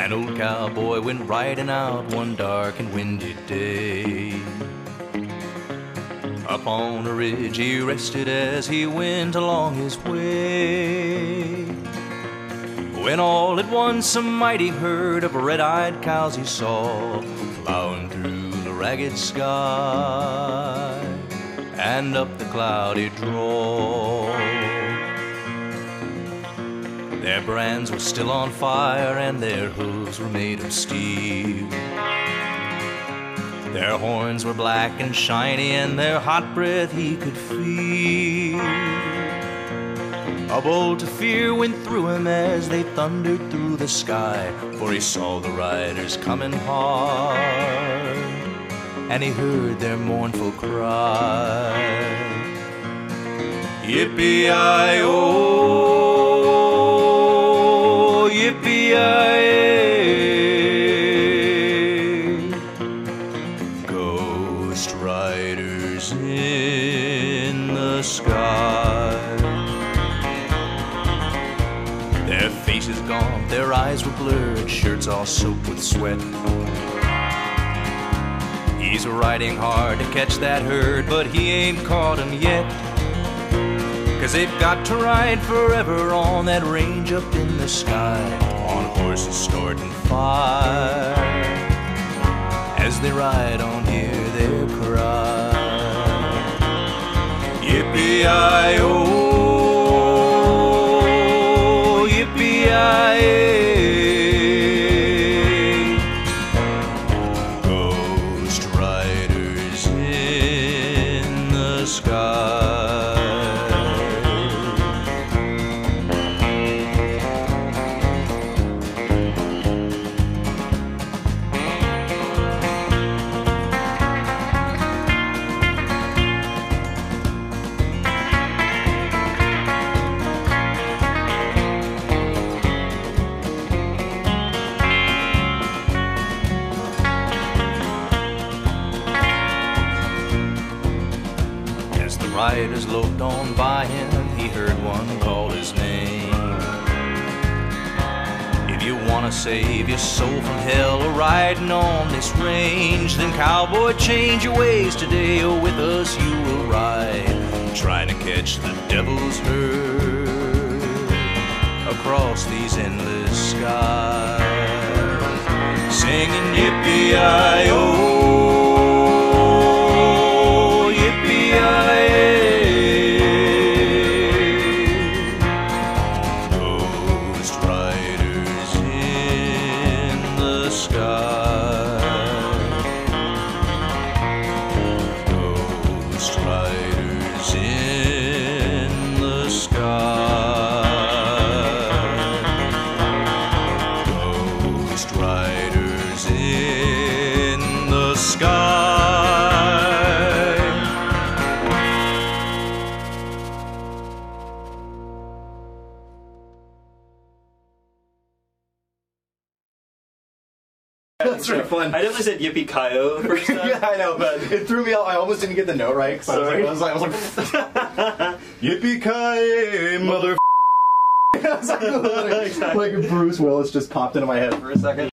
An old cowboy went riding out one dark and windy day. Up on a ridge he rested as he went along his way, when all at once a mighty herd of red-eyed cows he saw plowing through the ragged sky and up the cloudy draw. Their brands were still on fire and their hooves were made of steel. Their horns were black and shiny and their hot breath he could feel. A bolt of fear went through him as they thundered through the sky, for he saw the riders coming hard and he heard their mournful cry. Yippee-yi-oh, yippee-yi-yay, ghost riders in the sky. Their faces gaunt, their eyes were blurred, shirts all soaked with sweat. He's riding hard to catch that herd, but he ain't caught 'em yet. 'Cause they've got to ride forever on that range up in the sky, on horses snorting fire. As they ride on, hear their cry. Yippee-yi-oh, yippee-yi-yay, ghost riders in the sky. Riders loped on by him, he heard one call his name. If you want to save your soul from hell riding on this range, then cowboy, change your ways today, or with us you will ride, trying to catch the devil's herd across these endless skies, singing yippee-yi-oh, ghost riders in the sky, ghost riders in the sky. That's really fun. I definitely said yippee-ki-yo the first time. Yeah, I know, but it threw me off. I almost didn't get the note right. Sorry. I was like yippee-ki-yay, mother. Like Bruce Willis just popped into my head for a second.